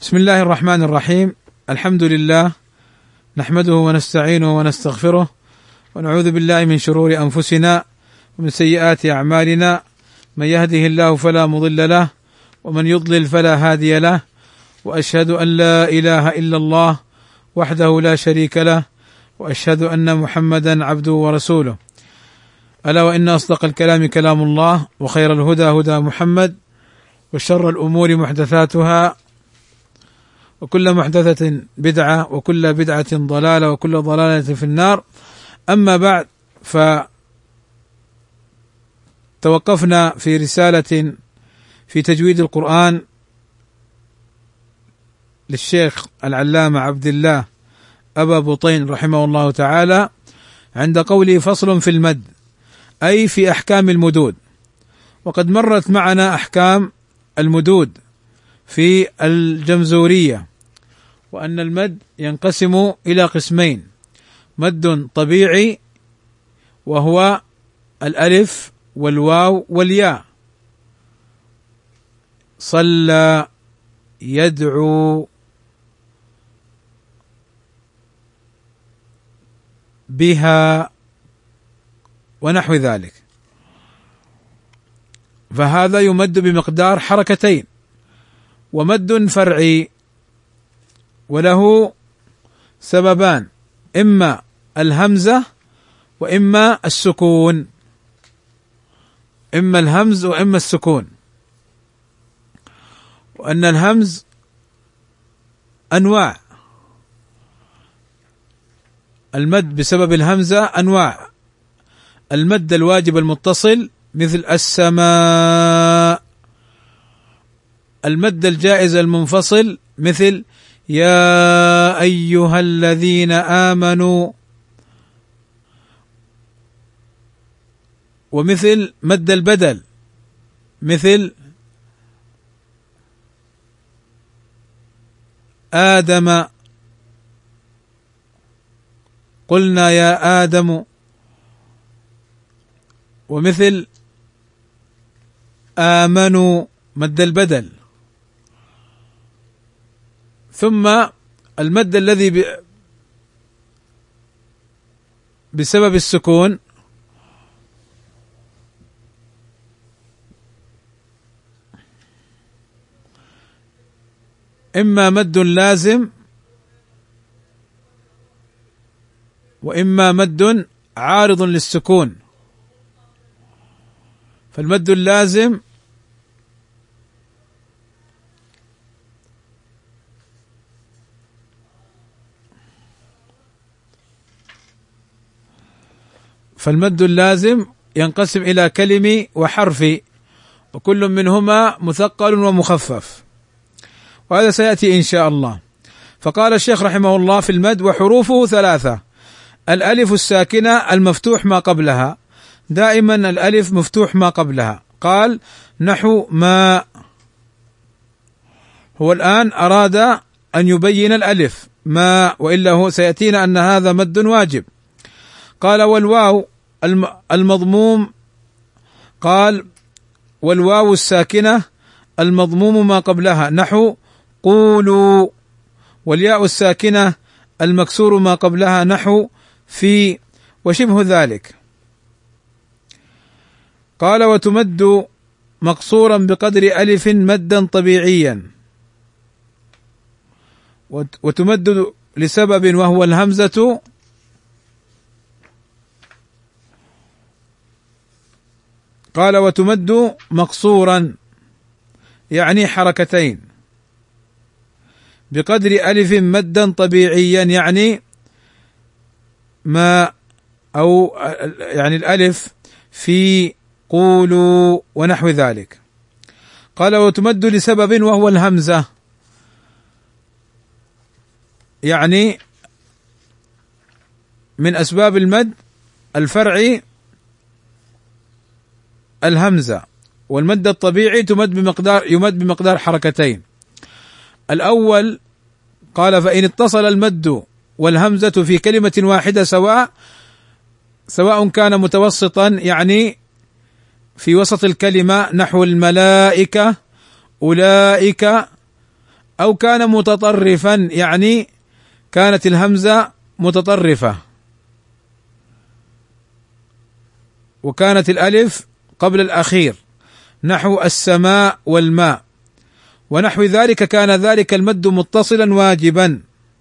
بسم الله الرحمن الرحيم. الحمد لله نحمده ونستعينه ونستغفره ونعوذ بالله من شرور أنفسنا ومن سيئات أعمالنا، من يهده الله فلا مضل له ومن يضلل فلا هادي له، وأشهد أن لا إله إلا الله وحده لا شريك له، وأشهد أن محمدا عبده ورسوله. ألا وإن أصدق الكلام كلام الله، وخير الهدى هدى محمد، وشر الأمور محدثاتها، وكل محدثة بدعة، وكل بدعة ضلالة، وكل ضلالة في النار. أما بعد، فتوقفنا في رسالة في تجويد القرآن للشيخ العلامة عبد الله أبا بطين رحمه الله تعالى عند قوله: فصل في المد، أي في أحكام المدود. وقد مرت معنا أحكام المدود في الجمزورية، وأن المد ينقسم إلى قسمين: مد طبيعي وهو الألف والواو والياء، صلى، يدعو، بها، ونحو ذلك، فهذا يمد بمقدار حركتين. ومد فرعي وله سببان: إما الهمزة وإما السكون، إما الهمز وإما السكون. وأن الهمز أنواع، المد بسبب الهمزة أنواع: المد الواجب المتصل مثل السماء، المد الجائز المنفصل مثل يا أيها الذين آمنوا، ومثل مد البدل مثل آدم، قلنا يا آدم، ومثل آمنوا مد البدل. ثم المد الذي بسبب السكون، إما مد لازم وإما مد عارض للسكون. فالمد اللازم ينقسم إلى كلمي وحرفي، وكل منهما مثقل ومخفف، وهذا سيأتي إن شاء الله. فقال الشيخ رحمه الله في المد: وحروفه ثلاثة: الألف الساكنة المفتوح ما قبلها، دائما الألف مفتوح ما قبلها. قال: نحو ما. هو الآن أراد أن يبين الألف ما، وإلا هو سيأتينا أن هذا مد واجب. قال: والواو المضموم، قال: والواو الساكنة المضموم ما قبلها، نحو قولوا. والياء الساكنة المكسور ما قبلها، نحو في، وشبه ذلك. قال: وتمد مقصورا بقدر ألف مدا طبيعيا، وتمد لسبب وهو الهمزة، قال: وتمد مقصورا يعني حركتين، بقدر ألف مدا طبيعيا يعني ما، أو يعني الألف في قولوا ونحو ذلك. قال: وتمد لسبب وهو الهمزة، يعني من أسباب المد الفرعي الهمزة، والمد الطبيعي يمد بمقدار حركتين. الأول قال: فإن اتصل المد والهمزة في كلمة واحدة سواء كان متوسطا، يعني في وسط الكلمة، نحو الملائكة، أولئك، أو كان متطرفا، يعني كانت الهمزة متطرفة وكانت الألف قبل الأخير، نحو السماء والماء ونحو ذلك، كان ذلك المد متصلا واجبا.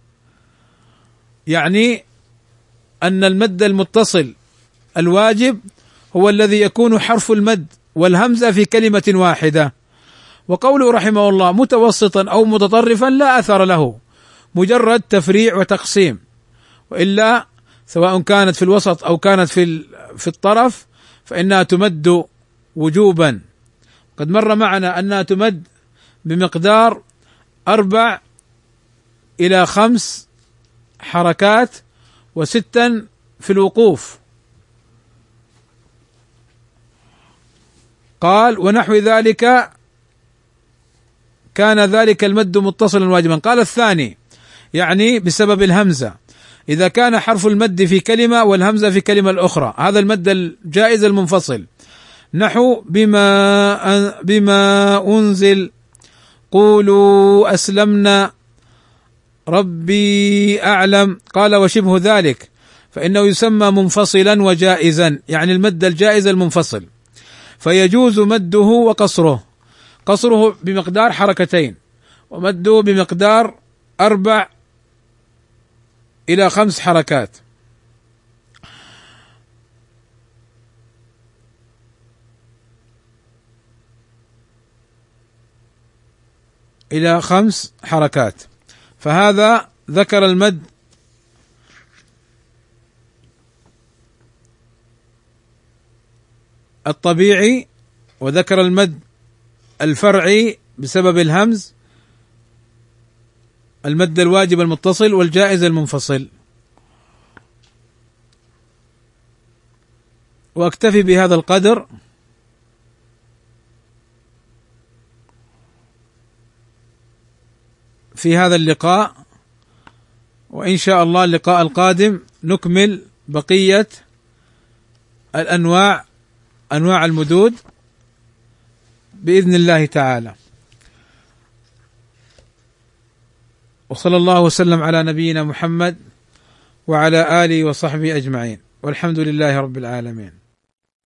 يعني أن المد المتصل الواجب هو الذي يكون حرف المد والهمزة في كلمة واحدة. وقوله رحمه الله متوسطا أو متطرفا لا أثر له، مجرد تفريع وتقسيم، وإلا سواء كانت في الوسط أو كانت في الطرف فإنها تمد وجوبا. قد مر معنا أنها تمد بمقدار 4 إلى 5 حركات و6 في الوقوف. قال ونحو ذلك كان ذلك المد متصلا واجبا. قال الثاني يعني بسبب الهمزة، إذا كان حرف المد في كلمة والهمزة في كلمة الأخرى، هذا المد الجائز المنفصل، نحو بما أنزل، قولوا أسلمنا، ربي أعلم. قال وشبه ذلك فإنه يسمى منفصلا وجائزا، يعني المد الجائز المنفصل، فيجوز مده وقصره، قصره بمقدار 2 ومده بمقدار 4 إلى 5 حركات. إلى 5 حركات. فهذا ذكر المد الطبيعي، وذكر المد الفرعي بسبب الهمز، المد الواجب المتصل والجائز المنفصل. واكتفي بهذا القدر، في هذا اللقاء، وإن شاء الله اللقاء القادم نكمل بقية الأنواع، أنواع المدود بإذن الله تعالى. وصلى الله وسلم على نبينا محمد وعلى آله وصحبه أجمعين، والحمد لله رب العالمين.